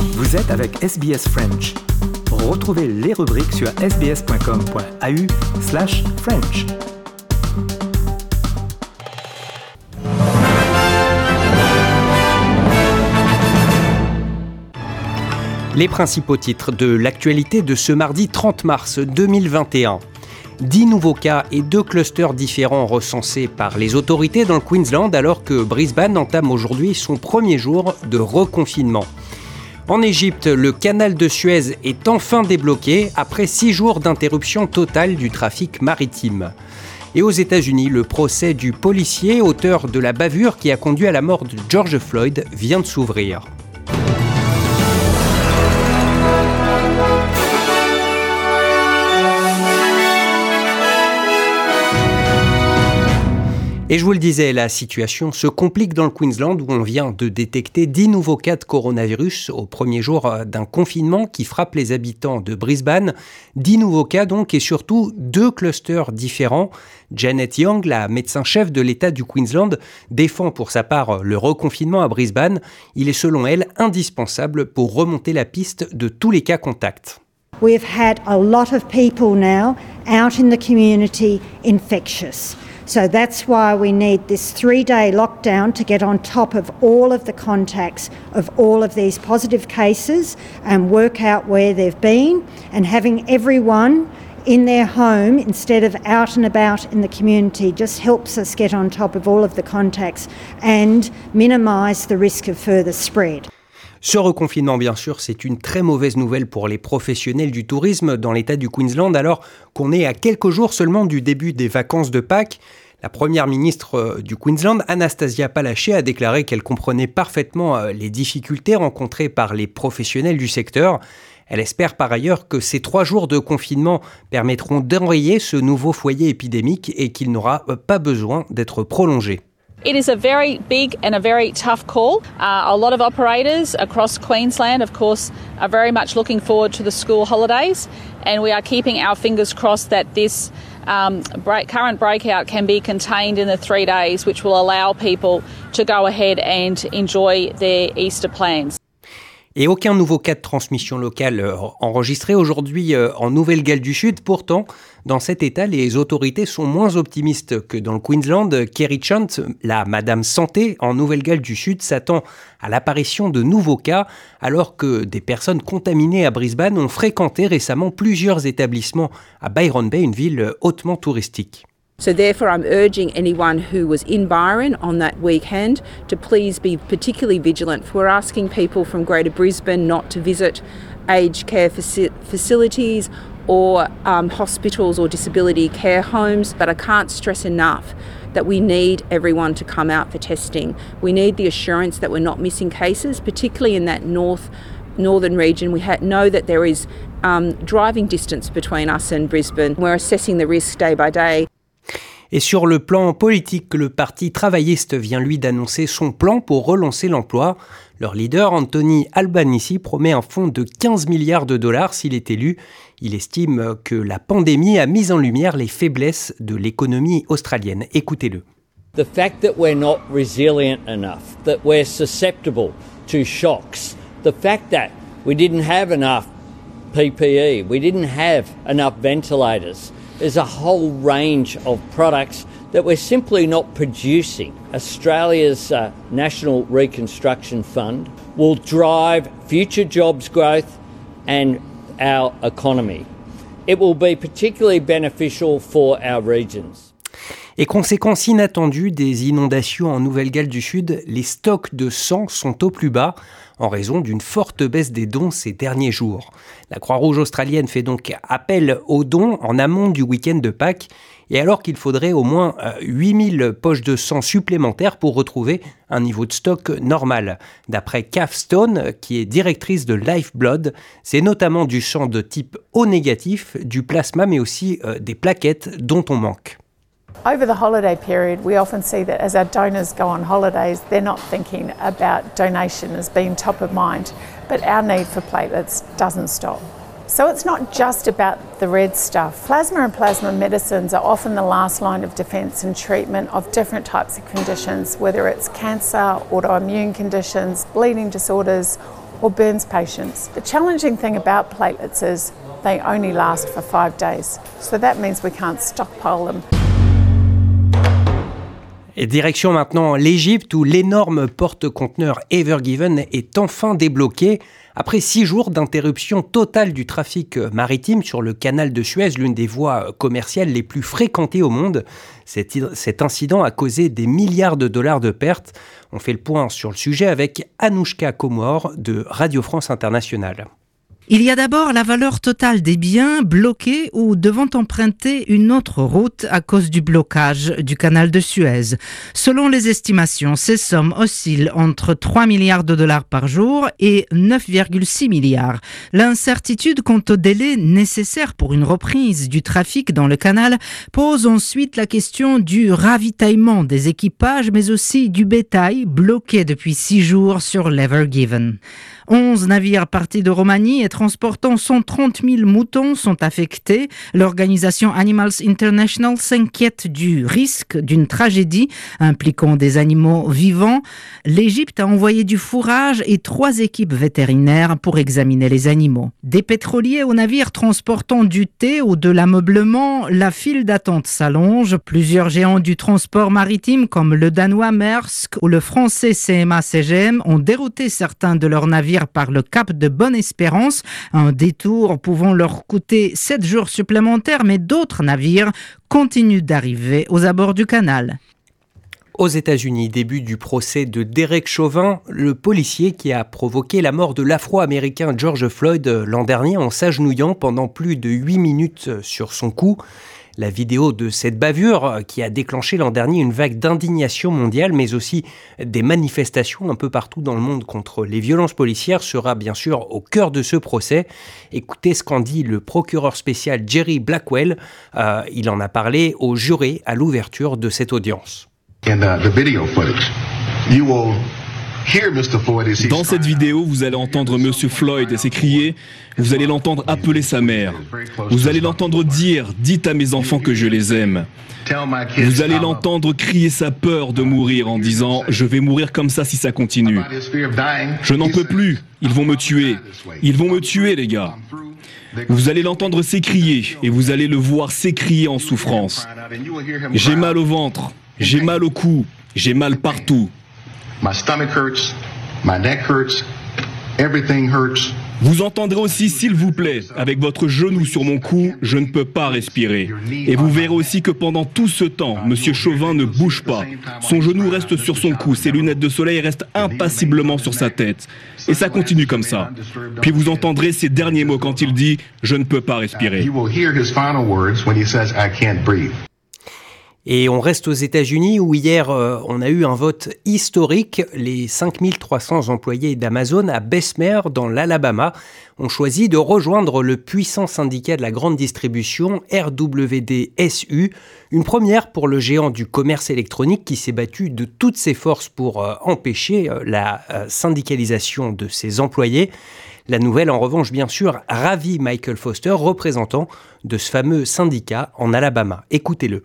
Vous êtes avec SBS French. Retrouvez les rubriques sur sbs.com.au/French. Les principaux titres de l'actualité de ce mardi 30 mars 2021. 10 nouveaux cas et 2 clusters différents recensés par les autorités dans le Queensland alors que Brisbane entame aujourd'hui son premier jour de reconfinement. En Égypte, le canal de Suez est enfin débloqué après 6 jours d'interruption totale du trafic maritime. Et aux États-Unis, le procès du policier auteur de la bavure qui a conduit à la mort de George Floyd vient de s'ouvrir. Et je vous le disais, la situation se complique dans le Queensland où on vient de détecter 10 nouveaux cas de coronavirus au premier jour d'un confinement qui frappe les habitants de Brisbane. 10 nouveaux cas donc et surtout 2 clusters différents. Janet Young, la médecin-chef de l'État du Queensland, défend pour sa part le reconfinement à Brisbane. Il est selon elle indispensable pour remonter la piste de tous les cas contacts. We've had a lot of people now out in the community infectious. So that's why we need this 3-day lockdown to get on top of all of the contacts of all of these positive cases and work out where they've been, and having everyone in their home instead of out and about in the community just helps us get on top of all of the contacts and minimise the risk of further spread. Ce reconfinement, bien sûr, c'est une très mauvaise nouvelle pour les professionnels du tourisme dans l'État du Queensland, alors qu'on est à quelques jours seulement du début des vacances de Pâques. La première ministre du Queensland, Anastasia Palaszczuk, a déclaré qu'elle comprenait parfaitement les difficultés rencontrées par les professionnels du secteur. Elle espère par ailleurs que ces 3 jours de confinement permettront d'enrayer ce nouveau foyer épidémique et qu'il n'aura pas besoin d'être prolongé. It is a very big and a very tough call. A lot of operators across Queensland, of course, are very much looking forward to the school holidays, and we are keeping our fingers crossed that this current breakout can be contained in the 3 days, which will allow people to go ahead and enjoy their Easter plans. Et aucun nouveau cas de transmission locale enregistré aujourd'hui en Nouvelle-Galles du Sud. Pourtant, dans cet état, les autorités sont moins optimistes que dans le Queensland. Kerry Chant, la Madame Santé en Nouvelle-Galles du Sud, s'attend à l'apparition de nouveaux cas alors que des personnes contaminées à Brisbane ont fréquenté récemment plusieurs établissements à Byron Bay, une ville hautement touristique. So therefore I'm urging anyone who was in Byron on that weekend to please be particularly vigilant. We're asking people from Greater Brisbane not to visit aged care facilities or hospitals or disability care homes, but I can't stress enough that we need everyone to come out for testing. We need the assurance that we're not missing cases, particularly in that northern region. We know that there is driving distance between us and Brisbane. We're assessing the risk day by day. Et sur le plan politique, le Parti travailliste vient lui d'annoncer son plan pour relancer l'emploi. Leur leader, Anthony Albanese, promet un fonds de 15 milliards de dollars s'il est élu. Il estime que la pandémie a mis en lumière les faiblesses de l'économie australienne. Écoutez-le. The fact that we're not resilient enough, that we're susceptible to shocks, the fact that we didn't have enough PPE, we didn't have enough ventilators. There's a whole range of products that we're simply not producing. Australia's National Reconstruction Fund will drive future jobs growth and our economy. It will be particularly beneficial for our regions. Et conséquence inattendue des inondations en Nouvelle-Galles du Sud, les stocks de sang sont au plus bas en raison d'une forte baisse des dons ces derniers jours. La Croix-Rouge australienne fait donc appel aux dons en amont du week-end de Pâques, et alors qu'il faudrait au moins 8000 poches de sang supplémentaires pour retrouver un niveau de stock normal. D'après Kath Stone, qui est directrice de Lifeblood, c'est notamment du sang de type O négatif, du plasma, mais aussi des plaquettes dont on manque. Over the holiday period, we often see that as our donors go on holidays, they're not thinking about donation as being top of mind, but our need for platelets doesn't stop. So it's not just about the red stuff. Plasma and plasma medicines are often the last line of defence and treatment of different types of conditions, whether it's cancer, autoimmune conditions, bleeding disorders, or burns patients. The challenging thing about platelets is they only last for 5 days. So that means we can't stockpile them. Et direction maintenant l'Égypte où l'énorme porte-conteneur Ever Given est enfin débloqué. Après 6 jours d'interruption totale du trafic maritime sur le canal de Suez, l'une des voies commerciales les plus fréquentées au monde, cet incident a causé des milliards de dollars de pertes. On fait le point sur le sujet avec Anouchka Komor de Radio France Internationale. Il y a d'abord la valeur totale des biens bloqués ou devant emprunter une autre route à cause du blocage du canal de Suez. Selon les estimations, ces sommes oscillent entre 3 milliards de dollars par jour et 9,6 milliards. L'incertitude quant au délai nécessaire pour une reprise du trafic dans le canal pose ensuite la question du ravitaillement des équipages mais aussi du bétail bloqué depuis 6 jours sur l'Ever Given. 11 navires partis de Roumanie et transportant 130 000 moutons sont affectés. L'organisation Animals International s'inquiète du risque d'une tragédie impliquant des animaux vivants. L'Égypte a envoyé du fourrage et 3 équipes vétérinaires pour examiner les animaux. Des pétroliers aux navires transportant du thé ou de l'ameublement, la file d'attente s'allonge. Plusieurs géants du transport maritime comme le danois Maersk ou le français CMA-CGM ont dérouté certains de leurs navires par le cap de Bonne-Espérance, un détour pouvant leur coûter 7 jours supplémentaires, mais d'autres navires continuent d'arriver aux abords du canal. Aux États-Unis, début du procès de Derek Chauvin, le policier qui a provoqué la mort de l'Afro-Américain George Floyd l'an dernier en s'agenouillant pendant plus de 8 minutes sur son cou. La vidéo de cette bavure qui a déclenché l'an dernier une vague d'indignation mondiale, mais aussi des manifestations un peu partout dans le monde contre les violences policières sera bien sûr au cœur de ce procès. Écoutez ce qu'en dit le procureur spécial Jerry Blackwell. Il en a parlé aux jurés à l'ouverture de cette audience. Dans cette vidéo, vous allez entendre M. Floyd s'écrier, vous allez l'entendre appeler sa mère, vous allez l'entendre dire « Dites à mes enfants que je les aime ». Vous allez l'entendre crier sa peur de mourir en disant « Je vais mourir comme ça si ça continue ». Je n'en peux plus, ils vont me tuer les gars. Vous allez l'entendre s'écrier et vous allez le voir s'écrier en souffrance. J'ai mal au ventre, j'ai mal au cou, j'ai mal partout. My stomach hurts, my neck hurts, everything hurts. Vous entendrez aussi, s'il vous plaît, avec votre genou sur mon cou, je ne peux pas respirer. Et vous verrez aussi que pendant tout ce temps, M. Chauvin ne bouge pas. Son genou reste sur son cou, ses lunettes de soleil restent impassiblement sur sa tête. Et ça continue comme ça. Puis vous entendrez ses derniers mots quand il dit « Je ne peux pas respirer ». Et on reste aux États-Unis où hier, on a eu un vote historique. Les 5300 employés d'Amazon à Bessemer, dans l'Alabama, ont choisi de rejoindre le puissant syndicat de la grande distribution RWDSU, une première pour le géant du commerce électronique qui s'est battu de toutes ses forces pour empêcher la syndicalisation de ses employés. La nouvelle, en revanche, bien sûr, ravit Michael Foster, représentant de ce fameux syndicat en Alabama. Écoutez-le.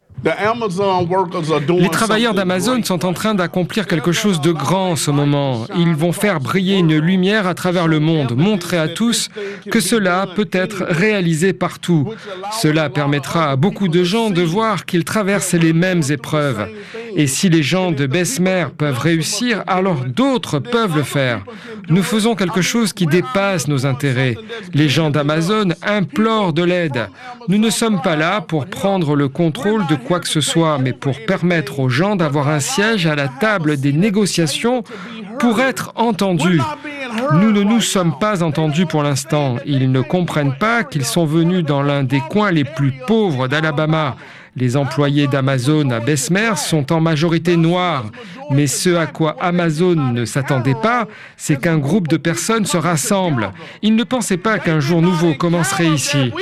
Les travailleurs d'Amazon sont en train d'accomplir quelque chose de grand en ce moment. Ils vont faire briller une lumière à travers le monde, montrer à tous que cela peut être réalisé partout. Cela permettra à beaucoup de gens de voir qu'ils traversent les mêmes épreuves. Et si les gens de Bessemer peuvent réussir, alors d'autres peuvent le faire. Nous faisons quelque chose qui dépasse nos intérêts. Les gens d'Amazon implorent de l'aide. Nous ne sommes pas là pour prendre le contrôle de quoi que ce soit, mais pour permettre aux gens d'avoir un siège à la table des négociations pour être entendus. Nous ne nous sommes pas entendus pour l'instant. Ils ne comprennent pas qu'ils sont venus dans l'un des coins les plus pauvres d'Alabama. Les employés d'Amazon à Bessemer sont en majorité noirs. Mais ce à quoi Amazon ne s'attendait pas, c'est qu'un groupe de personnes se rassemble. Ils ne pensaient pas qu'un jour nouveau commencerait ici.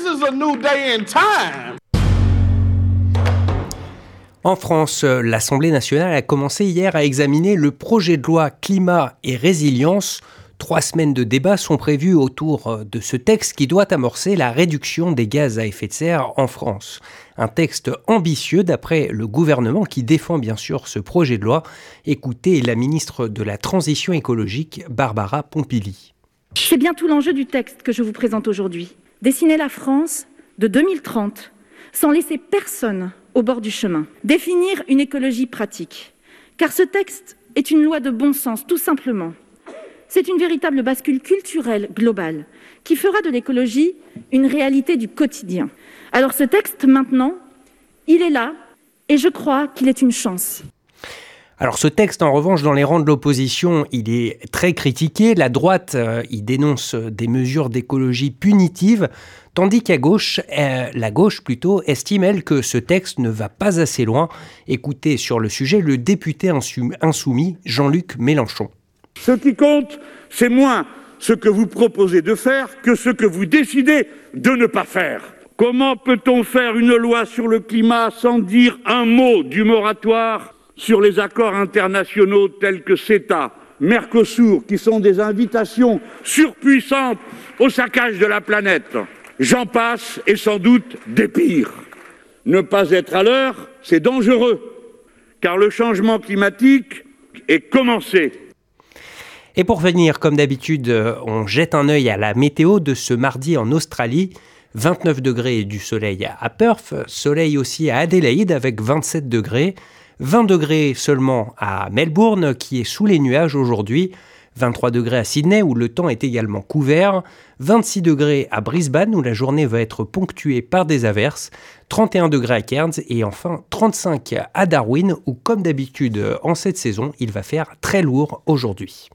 En France, l'Assemblée nationale a commencé hier à examiner le projet de loi climat et résilience. 3 semaines de débats sont prévues autour de ce texte qui doit amorcer la réduction des gaz à effet de serre en France. Un texte ambitieux d'après le gouvernement qui défend bien sûr ce projet de loi. Écoutez la ministre de la Transition écologique, Barbara Pompili. C'est bien tout l'enjeu du texte que je vous présente aujourd'hui. Dessiner la France de 2030 sans laisser personne au bord du chemin. Définir une écologie pratique. Car ce texte est une loi de bon sens, tout simplement. C'est une véritable bascule culturelle globale qui fera de l'écologie une réalité du quotidien. Alors ce texte, maintenant, il est là et je crois qu'il est une chance. Alors ce texte, en revanche, dans les rangs de l'opposition, il est très critiqué. La droite, y dénonce des mesures d'écologie punitives, tandis qu'à gauche, la gauche plutôt, estime, elle, que ce texte ne va pas assez loin. Écoutez sur le sujet le député insoumis Jean-Luc Mélenchon. Ce qui compte, c'est moins ce que vous proposez de faire que ce que vous décidez de ne pas faire. Comment peut-on faire une loi sur le climat sans dire un mot du moratoire sur les accords internationaux tels que CETA, Mercosur, qui sont des invitations surpuissantes au saccage de la planète? J'en passe et sans doute des pires. Ne pas être à l'heure, c'est dangereux, car le changement climatique est commencé. Et pour finir, comme d'habitude, on jette un œil à la météo de ce mardi en Australie. 29 degrés et du soleil à Perth, soleil aussi à Adélaïde avec 27 degrés, 20 degrés seulement à Melbourne qui est sous les nuages aujourd'hui, 23 degrés à Sydney où le temps est également couvert, 26 degrés à Brisbane où la journée va être ponctuée par des averses, 31 degrés à Cairns et enfin 35 à Darwin où comme d'habitude en cette saison, il va faire très lourd aujourd'hui.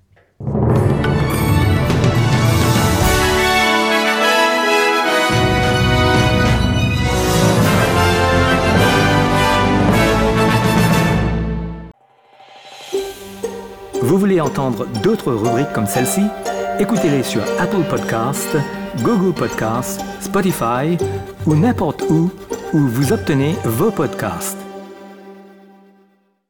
Vous voulez entendre d'autres rubriques comme celle-ci? Écoutez-les sur Apple Podcasts, Google Podcasts, Spotify ou n'importe où vous obtenez vos podcasts.